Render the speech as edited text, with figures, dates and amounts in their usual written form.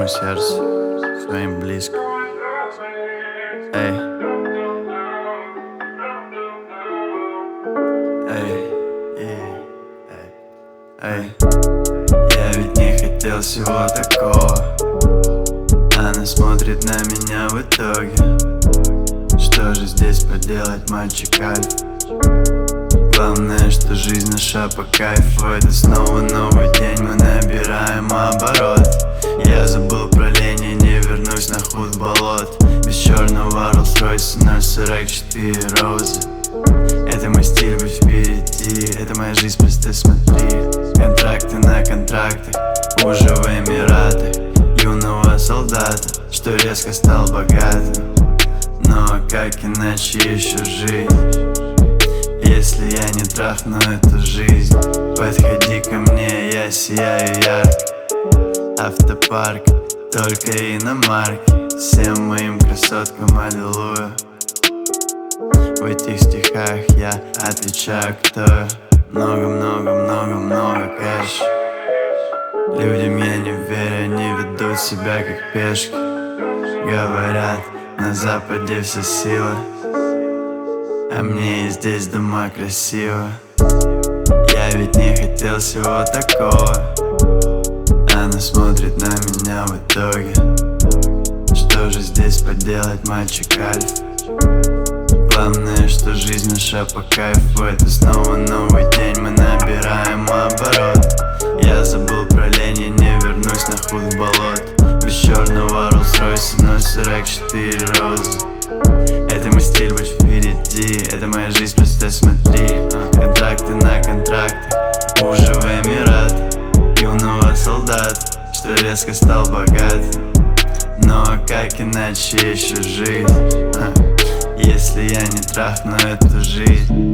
своему сердцу, своим близким. Эй, эй, эй. Я ведь не хотел всего такого. Она смотрит на меня в итоге. Что же здесь поделать, мальчик Альф? Главное, что жизнь наша по кайфу. Это снова новый день, мы набираем оборот. Я забыл про лень и не вернусь на худ болот. Без черного Rolls-Royce 044 розы. Это мой стиль, будь впереди. Это моя жизнь, просто смотри. Контракты на контрактах, уже в Эмиратах. Юного солдата, что резко стал богатым. Но как иначе еще жить, если я не трахну эту жизнь? Подходи ко мне, я сияю ярко. Автопарк, только иномарки. Всем моим красоткам аллилуйя. В этих стихах я отвечаю, кто я. Много кэш. Людям я не верю, они ведут себя как пешки. Говорят, на западе вся сила, а мне и здесь дома красиво. Я ведь не хотел всего такого. Она смотрит на меня в итоге. Что же здесь поделать, мальчик Альф? Главное, что жизнь наша по кайфу. Это снова новый день, мы набираем оборот. Я забыл про лень и не вернусь на худ болот. Без черного Rolls-Royce 044 розы. Это мой стиль, будь впереди. Это моя жизнь, просто смотри. Контракты на контрактах, уже в Эмиратах. Юного солдата, что резко стал богатым. Но как иначе еще жить, если я не трахну эту жизнь?